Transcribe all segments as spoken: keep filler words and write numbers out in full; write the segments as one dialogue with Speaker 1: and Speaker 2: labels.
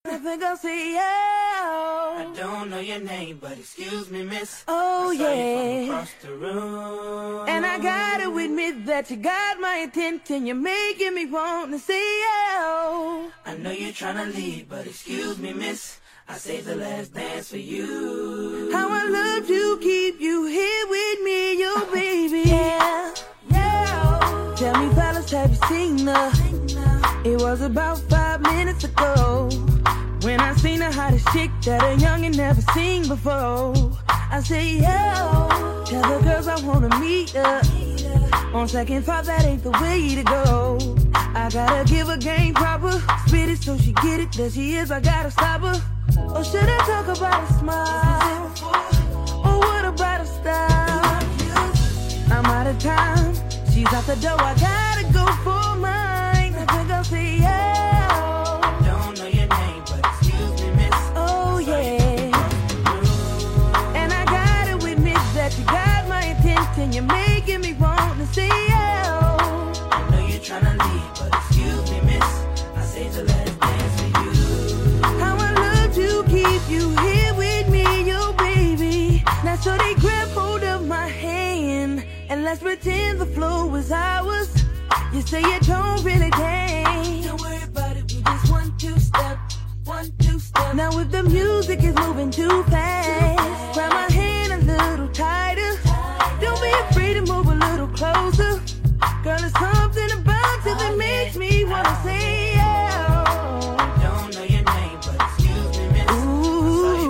Speaker 1: I think I'll say yeah.
Speaker 2: I don't know your name, but excuse me, miss.
Speaker 1: Oh,
Speaker 2: I saw
Speaker 1: yeah.
Speaker 2: you from across the room.
Speaker 1: And I gotta admit that you got my attention. You're making me want to say yeah.
Speaker 2: I know you're trying to leave, but excuse me, miss. I saved the last dance for you.
Speaker 1: How I love to keep you here with me, yo, baby. Yeah, yeah. Tell me, fellas, have you seen her? It was about five minutes ago when I seen the hottest chick that a youngin' never seen before. I say, yo, tell the girls I wanna meet her. On second thought, that ain't the way to go. I gotta give her game proper, spit it so she get it. There she is, I gotta stop her. Or should I talk about a smile? Or what about a style? I'm out of time, she's out the door, I gotta go for mine. I think I'll say yeah.
Speaker 2: Don't know your name, but excuse me, miss.
Speaker 1: Oh yeah. And I gotta admit that you got my attention. You're making me want to say yeah.
Speaker 2: I know you're trying to leave, but excuse me, miss. I saved the last dance for you.
Speaker 1: How I love to keep you here with me, yo, baby. Now so they grab hold of my hand and let's pretend the flow was ours. You say you don't really dance.
Speaker 2: Don't worry about it, we just one, two step, one, two step.
Speaker 1: Now if the music is moving too fast, grab my hand a little tighter. Don't be afraid to move a little closer. Girl, there's something about you that makes me wanna say yeah.
Speaker 2: Don't know your name, but excuse me, miss.
Speaker 1: Ooh.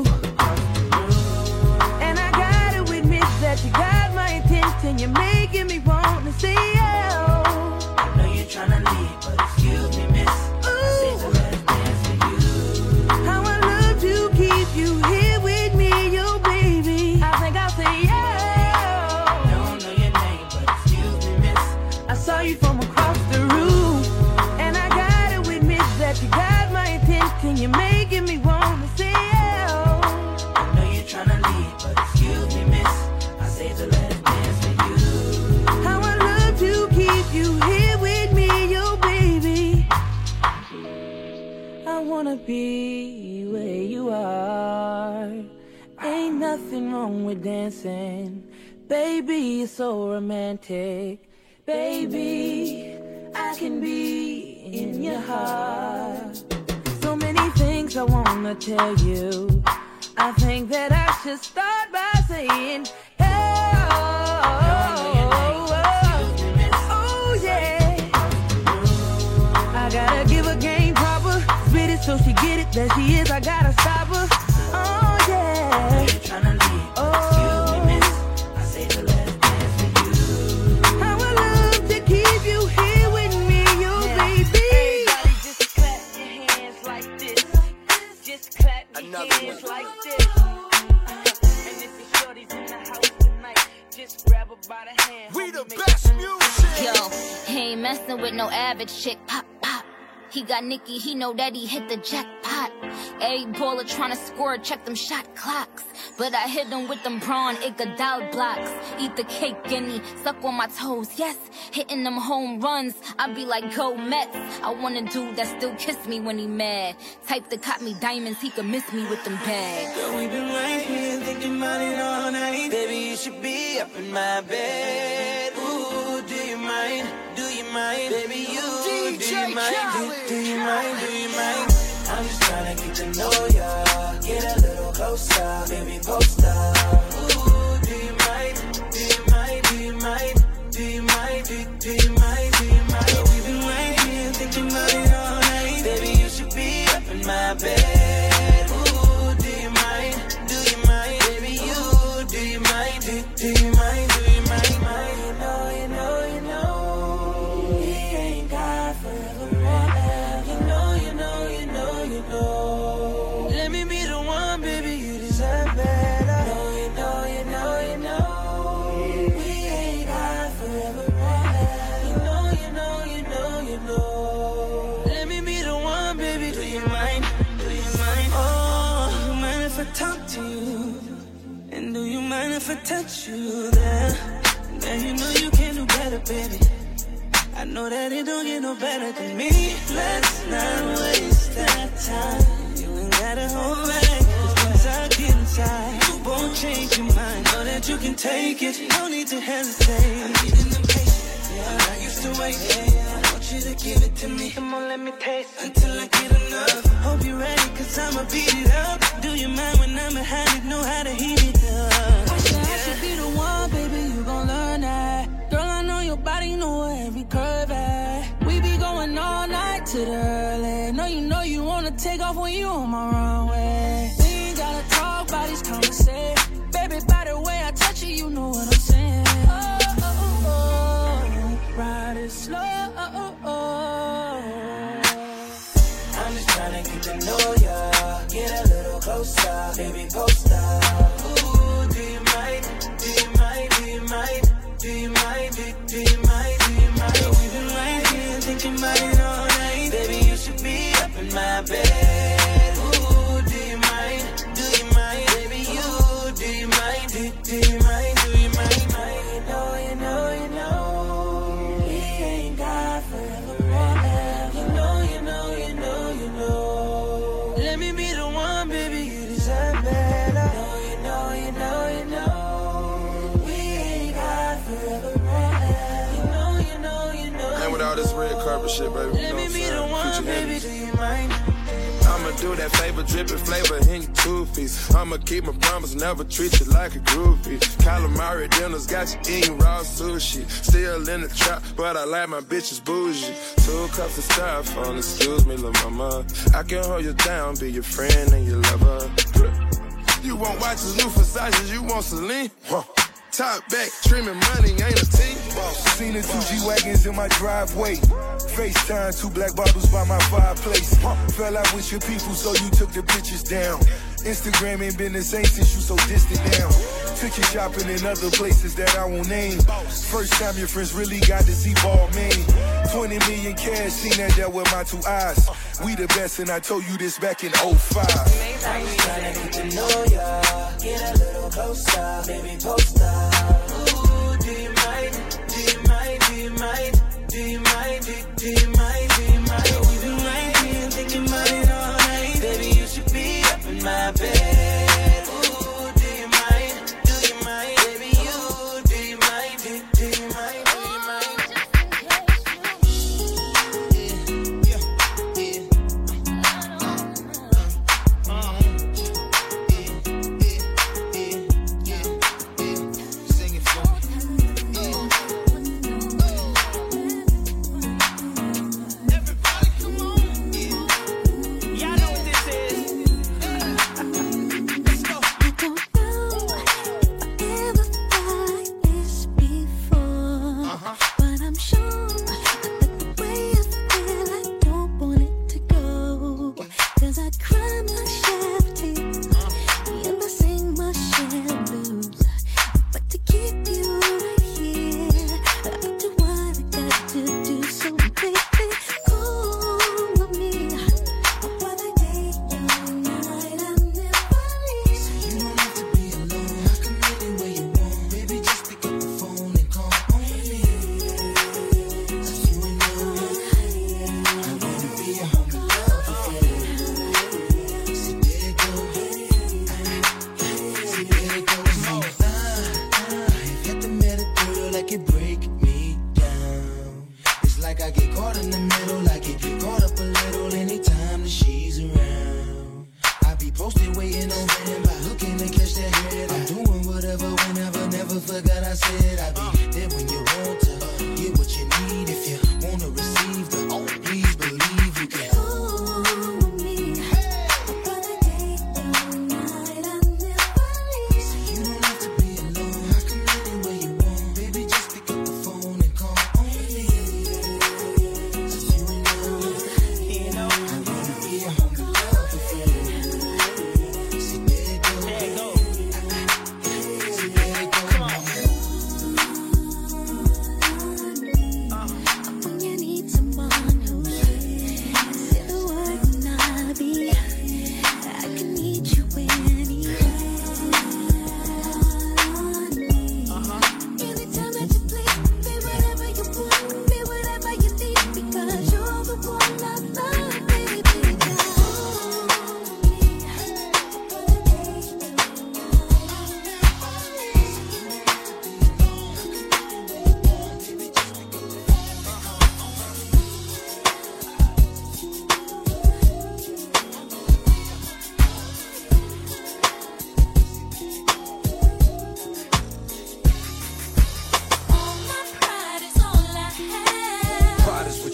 Speaker 1: And I gotta admit that you got my attention. You're making me wanna say yeah.
Speaker 2: I know you're trying to leave, but excuse me, miss. I saved the last dance for you.
Speaker 1: How I love to keep you here with me, yo, baby. I think I'll say yeah.
Speaker 2: Don't know your name, but excuse me, miss.
Speaker 1: I saw you from across the room, and I gotta admit that you got my attention. You're making me want to say yeah.
Speaker 2: I know you're trying to leave, but excuse me, miss. I saved the last dance for you.
Speaker 1: How I love to keep you here with me, yo, baby. I wanna be where you are. Ain't nothing wrong with dancing, baby. It's so romantic. Baby, I can be in your heart. So many things I wanna tell you. I think that I should start by saying, oh, oh yeah. I gotta give her game proper, spit it so she get it. There she is, I gotta stop her. Oh yeah.
Speaker 2: You're trying to leave, but excuse me, miss. I saved the last dance for you.
Speaker 1: How I love to keep you here with me, you baby.
Speaker 3: Everybody just clap your hands like this. Just clap your
Speaker 4: Another
Speaker 3: hands
Speaker 4: one.
Speaker 3: like this. And if your shorty's in the house tonight, just grab her by the hand.
Speaker 4: We the
Speaker 3: homie, make
Speaker 4: best music.
Speaker 5: Yo, he ain't messing with no average chick. Pop, pop. He got Nicky, he know that he hit the jackpot. Every baller tryna score, check them shot clocks. But I hit him with them prawn Iguodala blocks. Eat the cake, guinea, suck on my toes, yes. Hitting them home runs, I be like, go Mets. I want a dude that still kiss me when he mad. Type that caught me diamonds, he could miss me with them bags.
Speaker 2: Girl, we been right here thinking about it all night. Baby, you should be up in my bed. Ooh, do you mind? Do you mind? Baby, you,
Speaker 4: D J
Speaker 2: do you mind?
Speaker 4: Khaled.
Speaker 2: Do, do you mind? Do you mind? I'm just trying to get to know ya. Get a little closer, baby, post up. Ooh, do you mind? Do you mind? Do you mind? Do you mind? Do, do you mind? Do you mind? Girl, we been right here thinking about it all night. Baby, you should be up in my bed. Ooh, do you mind? Do you mind? Baby, you, do you mind? Do, do you mind? Do you mind? mind? You know, you know, you know, he ain't God forevermore. You know, you know, you know, you know. Let me be the one, baby, you deserve better. You know, you know, you know, you know, we ain't God forevermore. You know, you know, you know, you know. Let me be the one, baby. Do you mind? Do you mind? Oh, do you mind if I talk to you? And do you mind if I touch you there? Girl, you know you can do better, baby. I know that it don't get no better than me. Let's not waste that time. You gotta hold back, cause once I get inside, you won't change your mind. Know that you can take it, no need to hesitate. I'm getting impatient, yeah, I'm not used to wait. Yeah, I want you to give it to me, come on, let me taste until I get enough. Hope you're ready, cause I'ma beat it up. Do you mind when I'm behind it, know how to heat it up?
Speaker 1: I should, I should be the one, baby, you gon' learn that. Girl, I know your body, know where every curve at. We be going all night to the early. Know you know you wanna take off when you on my runway. We ain't gotta talk, bodies conversate. Baby, by the way I touch you, you know what I'm saying. Oh, oh, oh, oh. Ride it slow. Oh, oh, oh.
Speaker 2: I'm just tryna get to know ya, get a little closer, baby, post up. Ooh, do you mind, do you mind, do you mind, do you mind, do, do you mind, do you mind? We've been right here thinking about it all night, baby, you should be up in my bed. Ooh, do you mind, do you mind, baby, you, do you mind, do, do you mind, do you mind? You know, you know, you know, we ain't got forever, forever. You know, you know, you know, you know. Let me be the one, baby, you deserve better. You know, you know, you know, you know. We ain't got forever, forever. You know, you know, you know.
Speaker 4: And with all this red carpet shit, baby,
Speaker 2: Let me be the one, baby, do you mind?
Speaker 4: I'ma do that favor, dripping flavor in your two-piece. I'ma keep my promise, never treat you like a groupie. Calamari dinners got you eating raw sushi. Still in the trap, but I like my bitches bougie. Two cups of styrofoam, excuse me, lil' mama. I can hold you down, be your friend and your lover. You want watches, new Versace, you want Celine? Huh. Top back, streaming money, ain't a team.
Speaker 6: Seen the two G-Wagons in my driveway. FaceTime, two black bottles by my fireplace. Fell out with your people, so you took the pictures down. Instagram ain't been the same since you so distant now. Took you shopping in other places that I won't name. First time your friends really got to see Balmain. twenty million cash, seen that there with my two eyes. We the best, and I told you this back in oh five.
Speaker 2: I'm just tryna get to know ya, get a little closer, baby, post up. Ooh, do you mind, do you mind, do you mind, do you mind, do, do you mind, do you mind? We've been right here thinking about it all night, baby, you should be up in my bed. Ooh, do you mind, do you mind, baby, you, do you mind, do, do you mind, do you mind?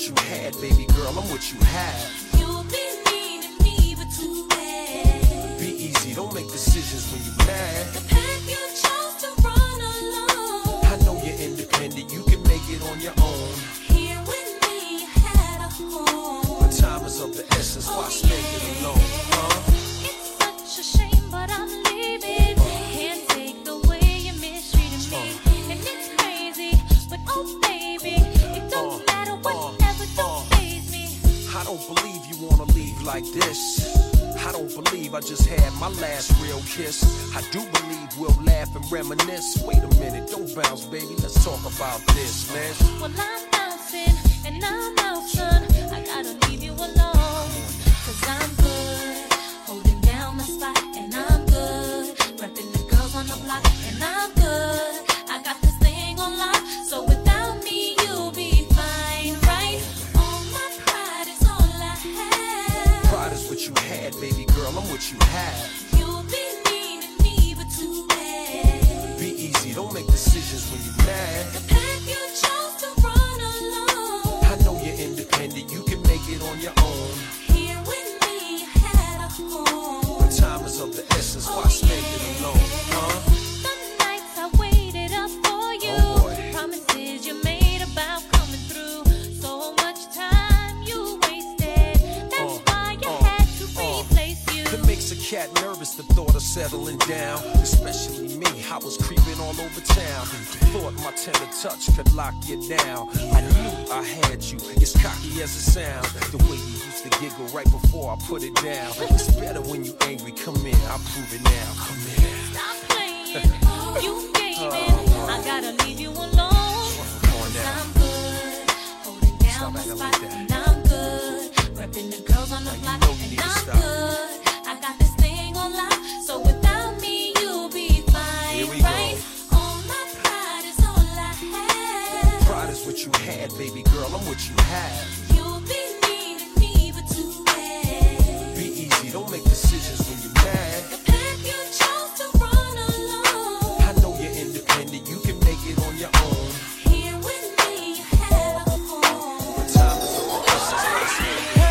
Speaker 7: what you had, baby girl, I'm what you have.
Speaker 8: You've been needing me, but too bad.
Speaker 7: Be easy, don't make decisions when you're mad.
Speaker 8: The path you chose to run alone.
Speaker 7: I know you're independent, you can make it on your own.
Speaker 8: Here with me, you had a home.
Speaker 7: But time is of the essence, why spend it alone, huh?
Speaker 8: It's such a shame, but I'm leaving. Can't take the way you mistreated me. And it's crazy, but oh baby, it don't matter whatever, don't faze me.
Speaker 7: I don't believe you wanna leave like this. I don't believe I just had my last real kiss. I do believe we'll laugh and reminisce. Wait a minute, don't bounce, baby, let's talk about this, man.
Speaker 8: Well, I'm bouncing and I'm out, son. I gotta leave you alone. Cause I'm good, holding down the spot, and I'm good, repping the girls on the block, and I'm good. I got this thing on lock, so without me you'll be fine, right? All my pride is all I have.
Speaker 7: Pride is what you had, baby girl, I'm what you have.
Speaker 8: You've been needing me, but too bad.
Speaker 7: Be easy, don't make decisions when you're mad.
Speaker 8: The path you chose to run alone.
Speaker 7: I know you're independent, you can make it on your own.
Speaker 8: Here with me, you had a home.
Speaker 7: But time is of the essence, why spend it alone, huh?
Speaker 8: The nights I waited up for you,
Speaker 7: Oh, boy.
Speaker 8: promises you made about coming through. So much time you wasted. That's
Speaker 7: Uh,
Speaker 8: why you
Speaker 7: uh,
Speaker 8: had to
Speaker 7: uh.
Speaker 8: replace you.
Speaker 7: It makes a cat nervous, the thought of settling down. Especially me, I was creeping all over town. Thought my tender touch could lock you down. I knew I had you, as cocky as it sounds. The way you used to giggle right before I put it down. It's better when you angry, come in, I'll prove it now. Come here.
Speaker 8: Stop playing, you gave in. I gotta leave you alone.
Speaker 7: Come on
Speaker 8: Cause
Speaker 7: now.
Speaker 8: I'm good, holding down
Speaker 7: Stop
Speaker 8: the
Speaker 7: acting
Speaker 8: spot,
Speaker 7: like that.
Speaker 8: and I'm good, repping the girls on the
Speaker 7: Now you
Speaker 8: block,
Speaker 7: know you
Speaker 8: and
Speaker 7: need to
Speaker 8: I'm
Speaker 7: stop.
Speaker 8: good. I got this thing on lock, so without me you'll be fine,
Speaker 7: Here we go.
Speaker 8: right? All my pride is all I have.
Speaker 7: Pride is what you had, baby girl, I'm what you have.
Speaker 8: You've been needing me, but too bad.
Speaker 7: Be easy, don't make decisions when you're mad.
Speaker 8: The path you chose to run alone.
Speaker 7: I know you're independent, you can make it on your own.
Speaker 8: Here with me, you had a home.
Speaker 7: But time is of the essence, why spend it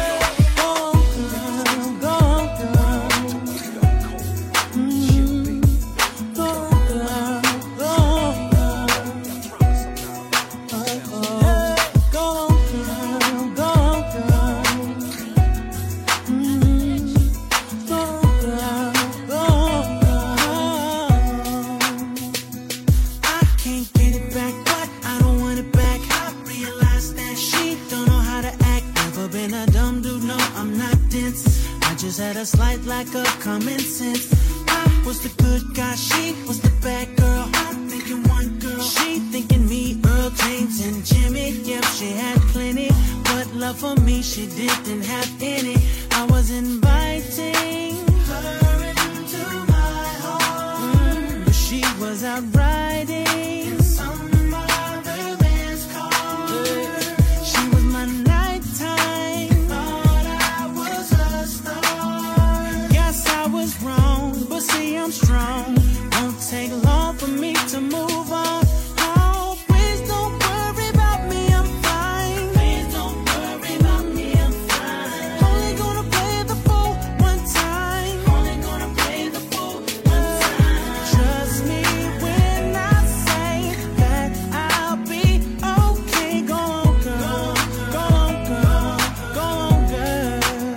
Speaker 7: alone?
Speaker 1: Go, girl. Mm, go, girl. Go, girl. Go, girl. Go, girl. Mm, go, girl. Go, girl. I can't get it back, but I don't want it back. I realize that she don't know how to act. Never been a dumb dude, no, I'm not dense. I just had a slight lack of common sense. I was the good guy, she was the bad girl. I'm thinking one girl, she thinking me, Earl James and Jimmy. Yep, she had plenty, but love for me she didn't have any. I was inviting her into my heart, mm, but she was out riding in some other man's car. She was my nighttime, thought I was a star. Guess I was wrong, but see I'm strong. Won't take long for me to move on. Oh, please don't worry about me, I'm fine. Please don't worry about me, I'm fine. Only gonna play the fool one time. Only gonna play the fool one time. Trust me when I say that I'll be okay. Go on, girl. Go on, girl. Go on, girl.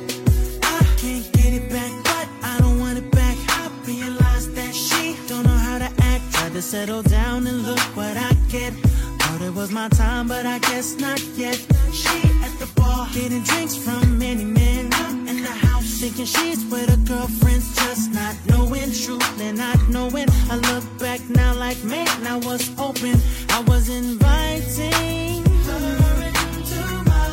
Speaker 1: I can't get it back, but I don't want it back. I realize that she don't know how to act. Tried to settle down and look what I get. Thought it was my time, but I guess not yet. She at the bar, getting drinks from many men. I'm in the house, thinking she's with her girlfriends, just not knowing, truly not knowing. I look back now like, man, I was open. I was inviting her into my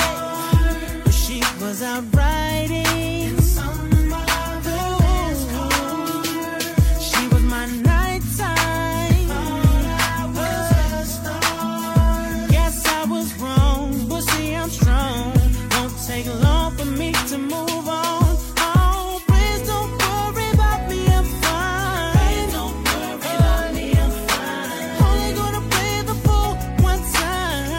Speaker 1: heart, but she was out riding in some other man's car. She was my nighttime, thought I was a star. Guess I was wrong, but see I'm strong. Won't take long for me to move on. Oh, please don't worry about me, I'm fine. Please don't worry about me, I'm fine. Only gonna play the fool one time.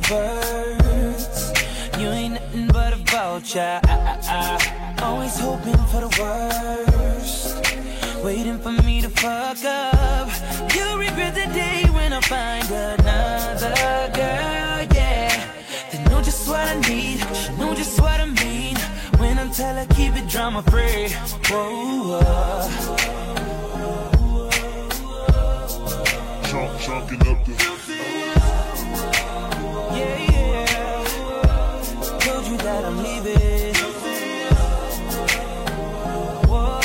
Speaker 1: words. You ain't nothing but a vulture. I, I, I. Always hoping for the worst, waiting for me to fuck up. You'll regret the day when I find another girl, yeah. They know just what I need, she know just what I mean. When I tell her keep it drama free. Whoa, whoa.
Speaker 9: Chunk, chunking up the
Speaker 1: yeah, yeah. Told you that I'm leaving. Whoa.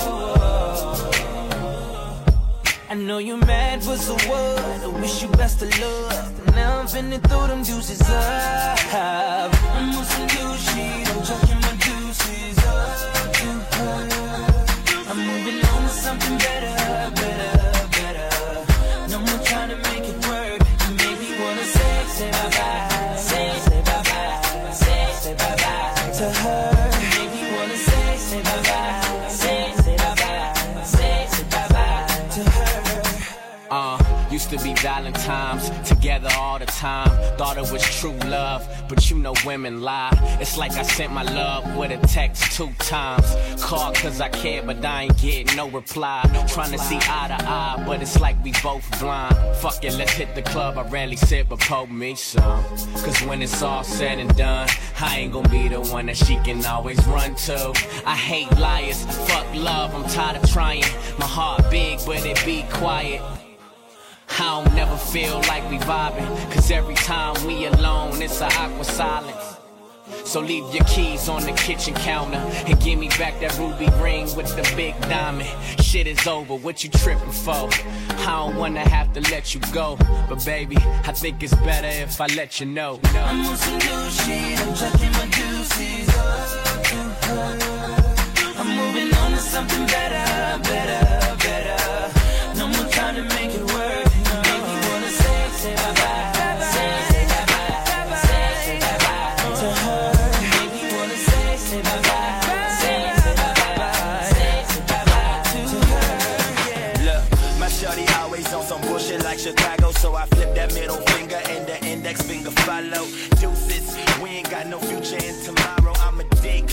Speaker 1: I know you're mad for the word. I wish you best of luck. Now I'm finna throw them deuces up. I'm on some new shit. I'm chucking my deuces up to her. I'm moving on to something better, better, better. No more trying to make it work. You make me wanna say, say bye bye, say, say bye bye, say, say bye bye to her. You make me wanna say, say bye bye, say, say bye bye, say, say bye bye to her.
Speaker 10: Uh, used to be Valentine's, together all the time. Thought it was true love, but you know women lie. It's like I sent my love with a text two times. Called cause I care, but I ain't get no reply. Trying to see eye to eye, but it's like we both blind. Fuck it, let's hit the club. I rarely sip, but pour me some. Cause when it's all said and done, I ain't gonna be the one that she can always run to. I hate liars, fuck love, I'm tired of trying. My heart big, but it be quiet. I don't never feel like we vibing, cause every time we alone, it's an awkward silence. So leave your keys on the kitchen counter and give me back that ruby ring with the big diamond. Shit is over, what you tripping for? I don't wanna have to let you go, but baby, I think it's better if I let you know. No.
Speaker 1: I'm on some new shit, I'm chucking my deuces up to her. I'm moving on to something better, better, better. No more trying to make it work. Say bye bye, say, say bye bye, say, say bye bye to her. Make me wanna say, say bye bye, say, say bye bye, say, say bye bye to her. Yeah.
Speaker 2: Look, my shorty always on some bullshit like Chicago, so I flip that middle finger and the index finger follow. Deuces, we ain't got no future in tomorrow. I'm a dick,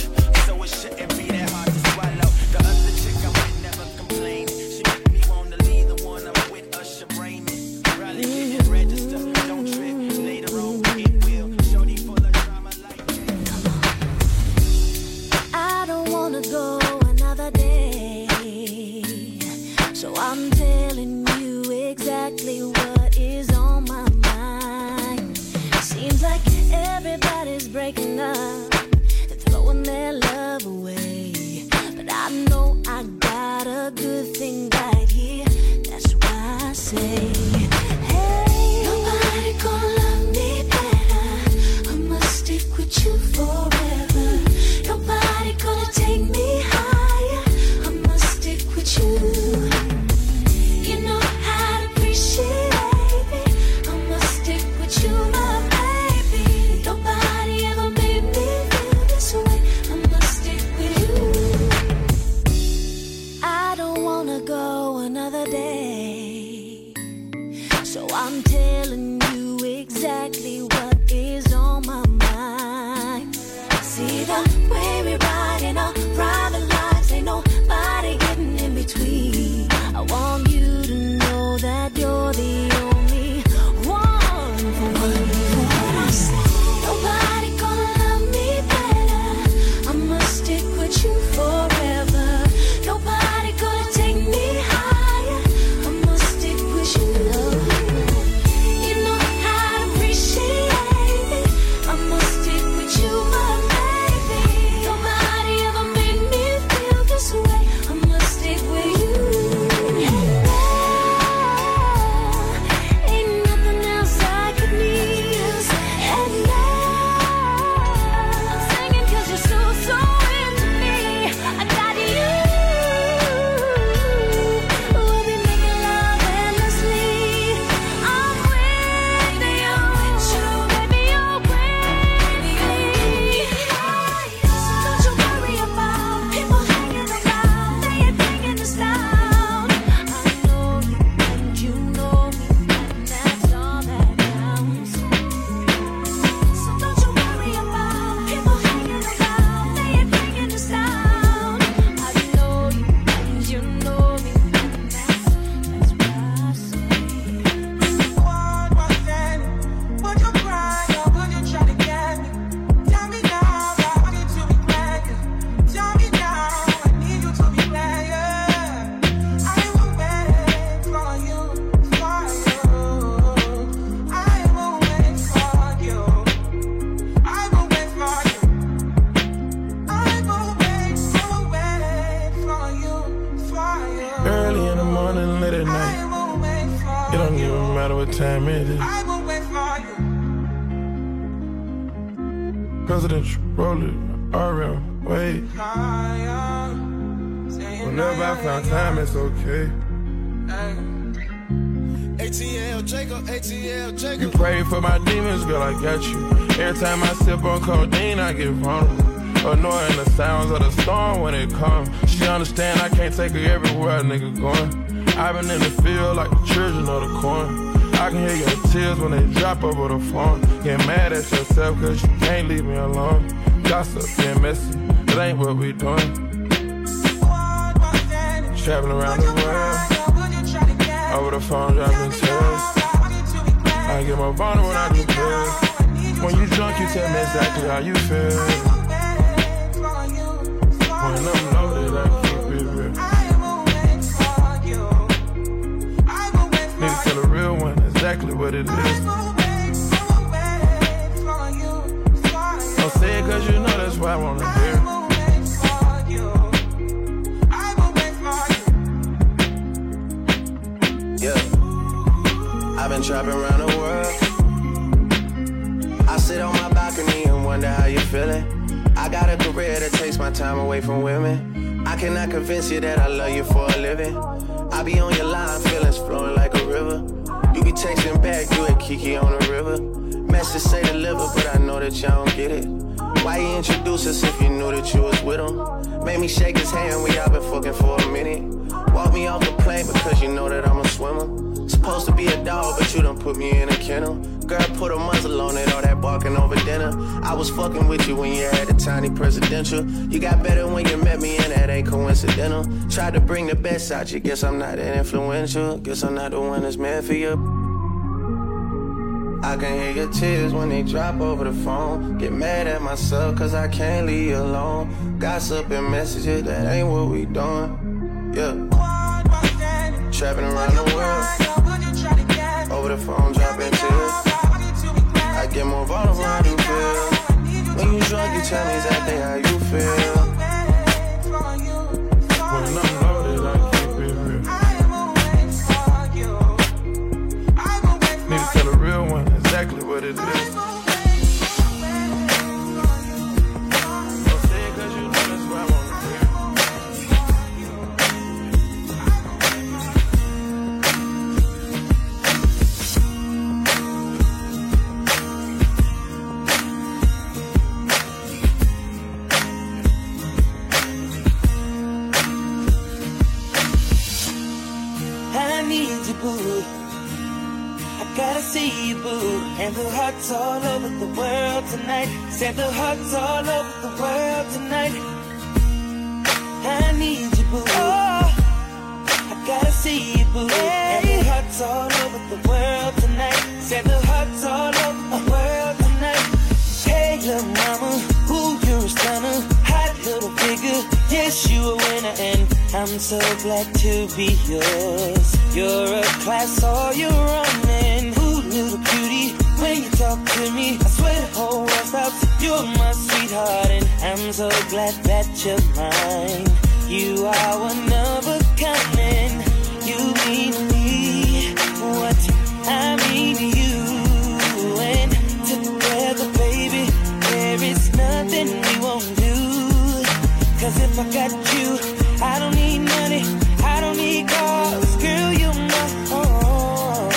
Speaker 4: It don't even matter what time it is.
Speaker 2: I will wait for you.
Speaker 4: Presidential, roll it, R M, wait. Whenever I found time, it's okay.
Speaker 6: A T L Jacob, A T L Jacob.
Speaker 4: You pray for my demons, girl, I got you. Every time I sip on codeine, I get vulnerable. Annoying the sounds of the storm when it comes. She understand I can't take her everywhere a nigga going. I've been in the field like the children of the corn. I can hear your tears when they drop over the phone. Get mad at yourself cause you can't leave me alone. Gossip and messy, it ain't what we doing. Traveling around the world, over the phone dropping tears. I get more vulnerable when I do pills. When you drunk you tell me exactly how you feel. When I'm loaded I keep it real. Need to tell a real one exactly what it is. Don't say it cause you know that's why I wanna hear.
Speaker 9: Yeah, I've been trapping around the world. I sit on my balcony and wonder how you feeling. I got a career that takes my time away from women. I cannot convince you that I love you for a living. I be on your line, feelings flowing like a river. You be texting back, you and Kiki on the river. Message say deliver, but I know that y'all don't get it. Why you introduce us if you knew that you was with him? Made me shake his hand, we all been fucking for a minute. Walk me off the plane because you know that I'm a swimmer. Supposed to be a dog, but you done put me in a kennel. Girl, put a muzzle on it, all that barking over dinner. I was fucking with you when you had the tiny presidential. You got better when you met me, and that ain't coincidental. Tried to bring the best out you, guess I'm not that influential. Guess I'm not the one that's meant for you. I can hear your tears when they drop over the phone. Get mad at myself cause I can't leave you alone. Gossip and messages, that ain't what we doing. Yeah. Trapping around the world, over the phone dropping tears. I get more vulnerable when I do feel. When you drunk you tell me exactly how you feel.
Speaker 4: When I'm loaded I keep it real. Need to tell a real one exactly what it is. Don't say it cause you know that's why I wanna hear.
Speaker 1: Gotta see you, boo. And the hearts all over the world tonight. Said the hearts all over the world tonight. I need you, boo. Oh, I gotta see you, boo. Hey. And the hearts all over the world tonight. Said the hearts all over the world tonight. Hey, little mama, ooh, you're a stunner. Hot little figure, yes, you a winner. And I'm so glad to be yours. You're a class, all you're running. Ooh, little cutie, when you talk to me, I swear the whole world stops. You're my sweetheart, and I'm so glad that you're mine. You are one of a kind, and you mean to me what I mean to you. And together, baby, there is nothing we won't do. Cause if I got you, I don't need money, I don't need cars, girl, you're my all.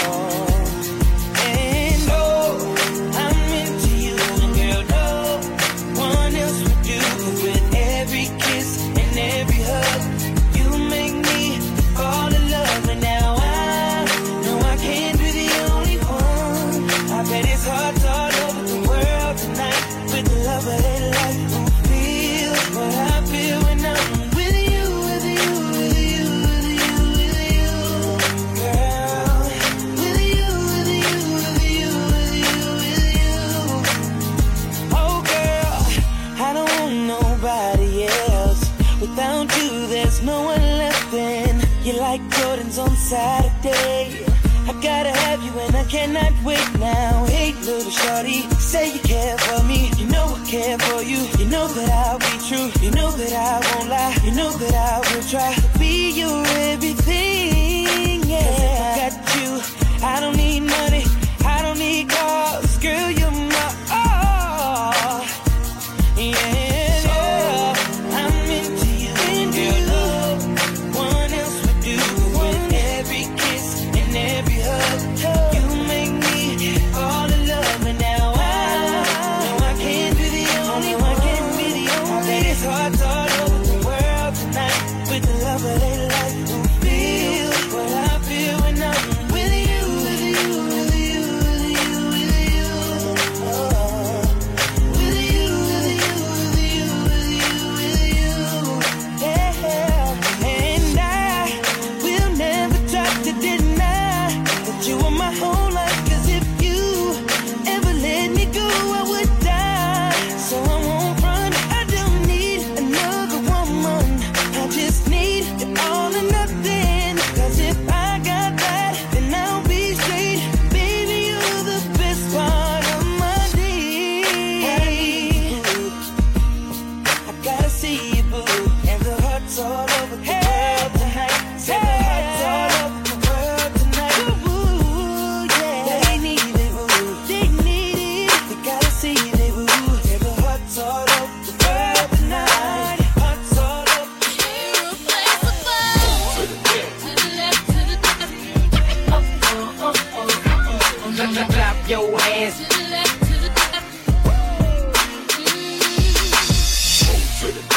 Speaker 1: And oh, I'm into you, and girl, no one else would do. Cause with every kiss and every hug, you make me fall in love. And now I know I can't be the only one. I bet it's hard all over the world tonight with the love of their life. Who feels what I feel when I'm with you. Without you, there's no one left in. You like Jordans on Saturday. I gotta have you and I cannot wait now. Hey, little shorty, say you care for me. You know I care for you. You know that I'll be true. You know that I won't lie. You know that I will try to be your everything. Yeah. 'Cause if I got you,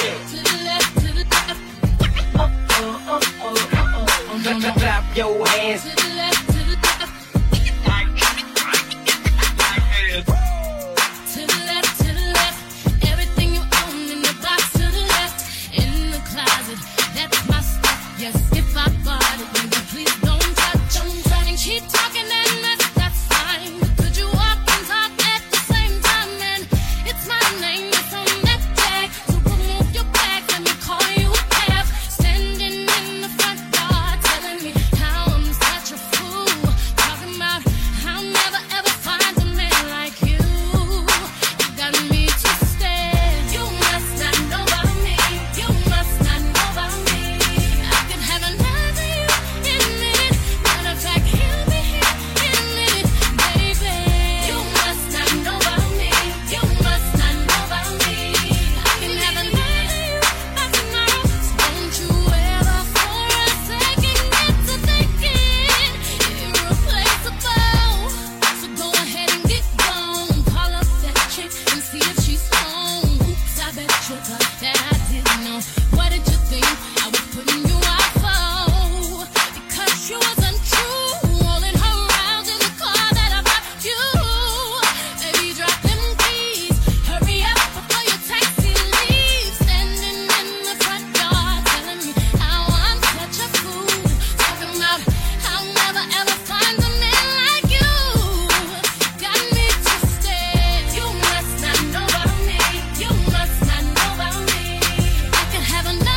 Speaker 8: To the left, to the left. Oh, oh, oh, oh, oh, oh. No, no.
Speaker 10: Clap your hands.
Speaker 8: To the left, to the left. To the left, to the left. Everything you own in the box to the left. In the closet, that's my stuff. Yes, if I bought it, baby, please don't touch. Don't touch. And keep talking and mess, that's fine. Could you walk and talk at the same time? And it's my name that's on that tag. So remove your back, let me call you a cab. Standing in the front yard, telling me how I'm such a fool. Talking about I'll never ever find a man like you. You got me twisted. You must not know about me. You must not know about me. I could have another you in a minute. Matter of fact, he'll be here in a minute, baby. You must not know about me. You must not know about me. I can have another you by tomorrow. So don't you ever for a second get to thinking irreplaceable. So go ahead and get gone. Call up that chick and see if she's home. Oops, I bet you thought that I didn't know. What did you think I was putting you out for? Because you wasn't true. Rolling her around in the car that I bought you. Baby, drop them keys. Hurry up before your taxi leaves. Standing in the front yard telling me how I'm such a fool. Talking about I'll never ever find a man like you. Got me twisted. You must not know about me. You must not know about me. I can have another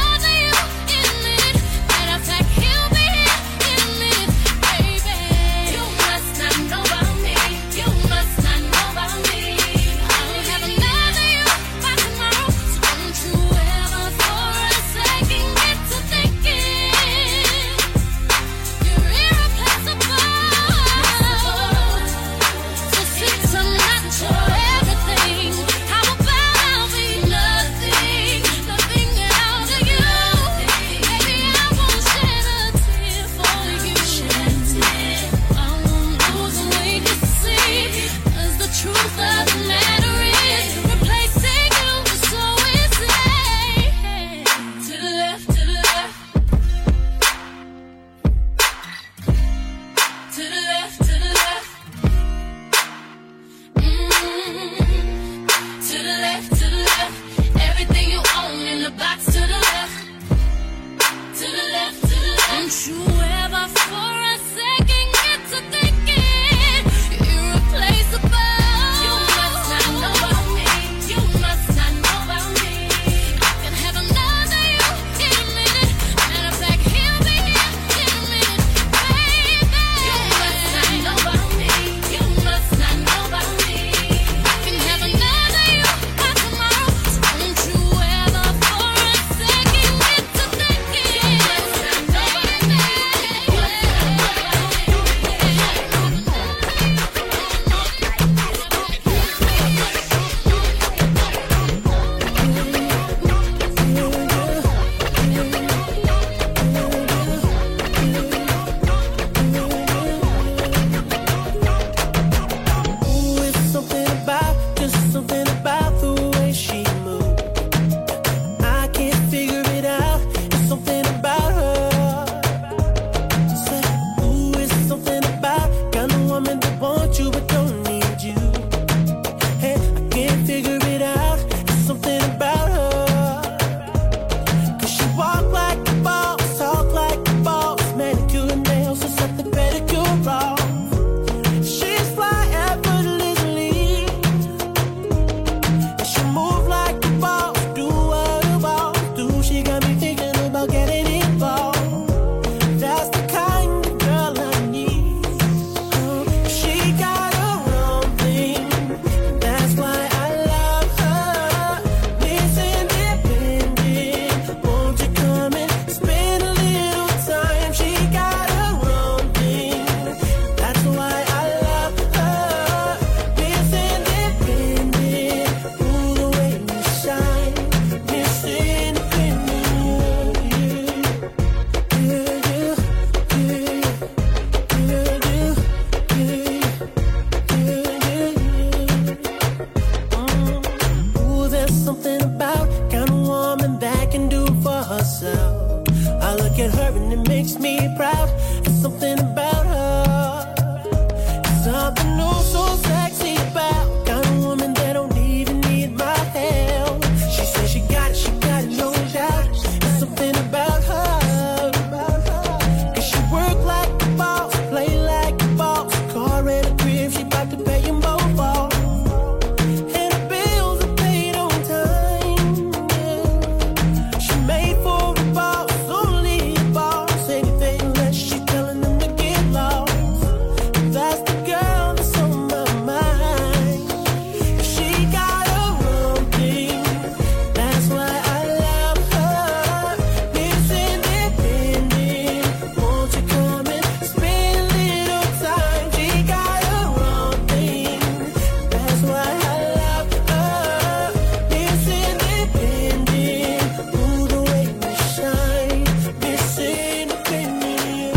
Speaker 11: makes me proud. There's something about her. There's something new, so sexy about. Got a woman that don't even need my help. She says she got it, she got it, no doubt. There's something about her. Cause she work like a boss, play like a boss. Car and a crib, she bout to pay them both off. And the bills are paid on time. Yeah. She made for the boss, only a boss. Anything less, she telling them to get lost. That's the girl that's on my mind. She got a wrong thing. That's why I love her. Miss Independent, won't you come and spend a little time? She got a wrong thing. That's why I love her. Miss Independent, ooh, the way we shine. Miss Independent,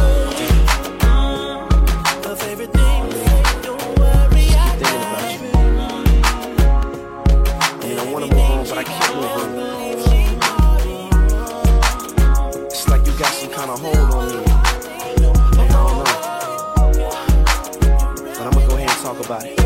Speaker 11: my favorite thing. Don't worry, I got you.
Speaker 12: You know, one of my homes, but I can't move on. It's like you got some kind of hold on me. I don't know. But I'm gonna go ahead and talk about it.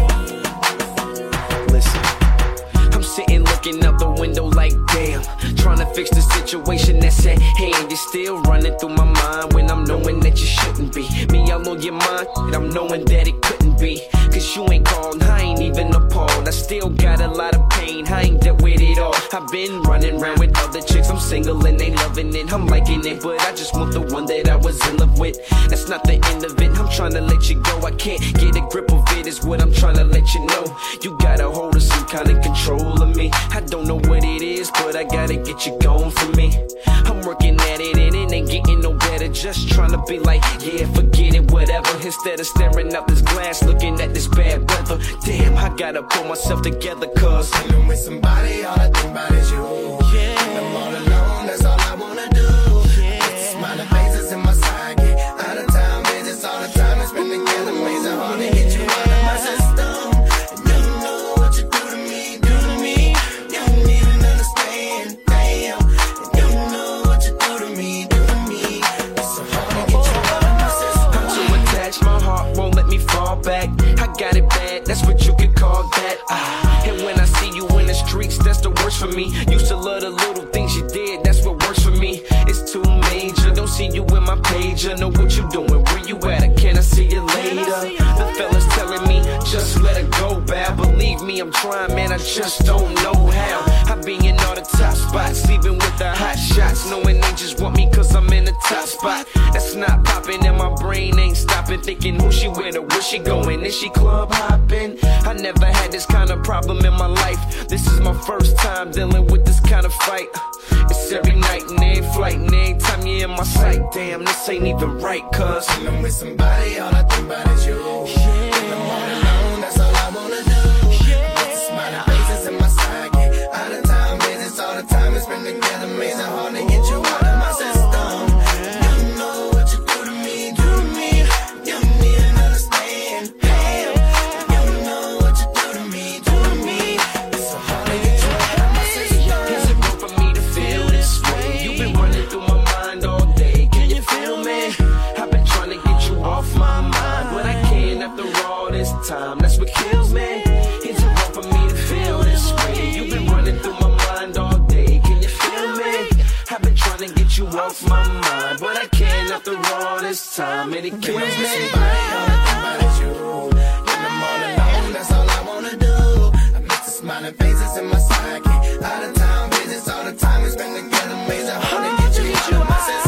Speaker 12: Listen.
Speaker 10: I'm sitting looking out the window like damn, trying to fix the situation that's at hand. You're still running through my mind when I'm knowing that you shouldn't be. Me all on your mind, and I'm knowing that it couldn't be. Cause you ain't called, I ain't even appalled. I still got a lot of pain, I ain't dealt with it all. I've been running around with other chicks, I'm single and they loving it. I'm liking it, but I just want the one that I was in love with. That's not the end of it, I'm trying to let you go. I can't get a grip of it, is what I'm trying to let you know. You got a hold of some kind of control of me. I don't know what it is, but I gotta get you going for me. I'm working at it and it ain't getting no better. Just trying to be like, yeah, forget it, whatever. Instead of staring out this glass, looking at this bad weather. Damn, I gotta pull myself together, cause
Speaker 2: when I'm with somebody, all I think about is you. Yeah. When I'm all alone, that's all I wanna do. Yeah. It's the smiling faces in my side, get out of time, visits all the time. It's been together, amazing, hard to get you out of my system. And you know what you do to me, do to me. You don't even understand, damn. And you know what you do to me, do to me. It's so hard to get you out of my system.
Speaker 10: I'm too attached, my heart won't let me fall back. I got it bad, that's what you could call that. Ah. And when I see you in the streets, that's the worst for me. Used to love the little things you did, that's what works for me. It's too major, don't see you in my page. I know what you doing, where you at, can I see you later? The fellas telling me, just let her go, bad. Believe me, I'm trying, man, I just don't know how. I be in all the top spots, even with the hot shots, knowing they just want me cause I'm in the top spot. That's not popping and my brain ain't stopping, thinking who she with or where she going, is she club hopping? I never had this kind of problem in my life. This is my first time dealing with this kind of fight. It's every night and every flight and every time you're in my sight. Damn, this ain't even right, cause
Speaker 2: when I'm with somebody, all I think about is you. Yeah. When I'm all alone, that's all I wanna do. Yeah. With the smiling faces in my side, get out of time, visits all the time. It's been together, amazing, hard to get you out of my system. You know what you do to me, do to me. You don't even understand, damn. You know what you do to me, do to me. It's so hard to get you out of my system.
Speaker 10: Is it wrong for me to feel this way? You've been running through my mind all day, can you feel me? I've been trying to get you off my mind, but I can't after all this time. That's what kills me. Is it wrong for me to feel this way? You've been running through my mind all day, can you feel me? I've been trying to get you off my mind, but I can't after all this time, and it kills me.
Speaker 2: Somebody, all I think about is you. When I'm all alone, that's all I wanna do. I miss the smiling faces in my side, get out of town, visits all the time. It's been together, amazing, hard to get you out of my system.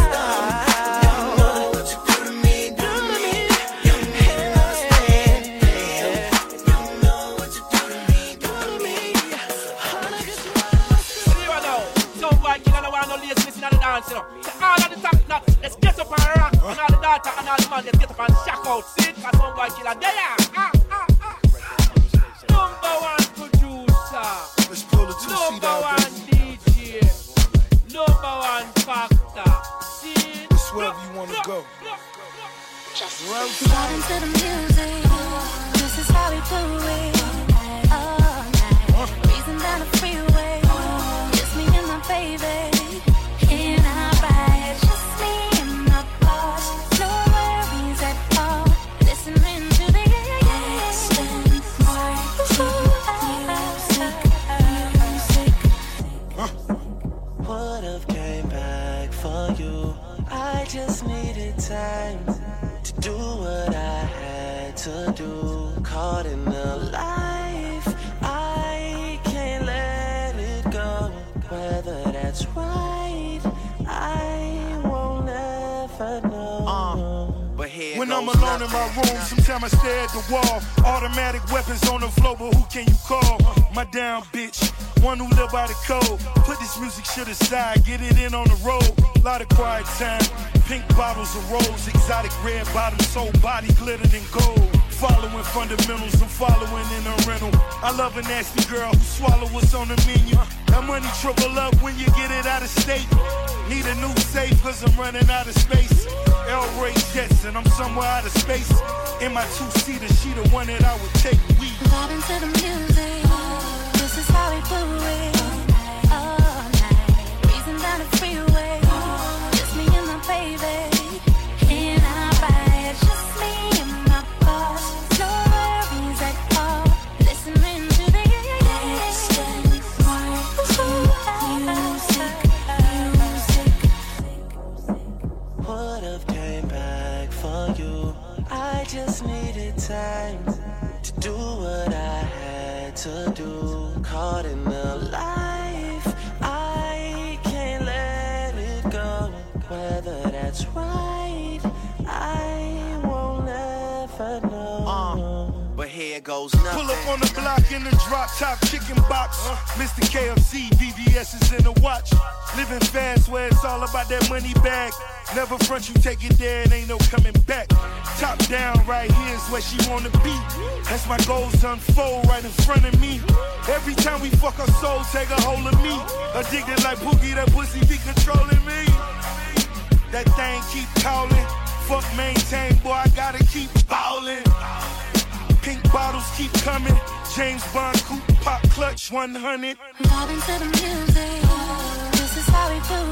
Speaker 2: You know what you do to me, do to me. You don't even understand, damn. You know what you do to me, do to me. Hard to get you out of my system.
Speaker 13: See you now, some boy killer no want no lace missing on the dance, you know. So all of the top knots, let's get up and rock. And all the daughter and all the man, let's get up and shock out. See it, cause some boy killer there. Ah, ah, ah. Number one producer.
Speaker 6: Let's pull the two seat
Speaker 13: Number
Speaker 6: out,
Speaker 13: one
Speaker 6: baby.
Speaker 13: D J. Number one factor. See it.
Speaker 6: It's wherever you wanna go.
Speaker 8: Just got into the music. This is how we do it. All night. Breezing down the freeway. Just me and my baby. In our ride. Just me and my boy.
Speaker 9: Would've came back for you. I just needed time to do what I had to do. Caught in the life, I can't let it go. Whether that's right, I won't ever know. Uh, but here
Speaker 6: when
Speaker 9: goes
Speaker 6: I'm alone
Speaker 9: nothing.
Speaker 6: in my room, sometimes I stare at the wall. Automatic weapons on the floor, but who can you call? My down bitch, one who live by the code. Put this music shit aside, get it in on the road. Lot of quiet time, pink bottles of rose, exotic red bottoms, soul body glittered in gold. Following fundamentals, I'm following in a rental. I love a nasty girl who swallow what's on the menu. That money triple up when you get it out of state. Need a new safe cause I'm running out of space. L-Ray Jets and I'm somewhere out of space. In my two-seater, she the one that I would take. We
Speaker 8: vibing to the music. This is how we do it. All night, breezing down the freeway. Just me and my baby. In our ride, just me and my boss. No worries at all. Listening to the
Speaker 9: Would've came back for you. I just needed time to do what I had to do. Caught in the life, I can't let it go. Whether that's right, I won't ever know. Uh, but here goes nothing.
Speaker 6: pull up on the block in the drop top chicken box. Uh, Mister K F C, V V S is in the watch. Living fast where it's all about that money bag. Never front, you take it there, it ain't no coming back. Top down, right here is where she wanna be. As my goals unfold right in front of me. Every time we fuck her soul, take a hold of me. Addicted like Boogie, that pussy be controlling me. That thing keep calling. Fuck maintain, boy, I gotta keep ballin'. Pink bottles keep coming. James Bond coupe, pop clutch one hundred.
Speaker 8: vibing to the music. This is how we do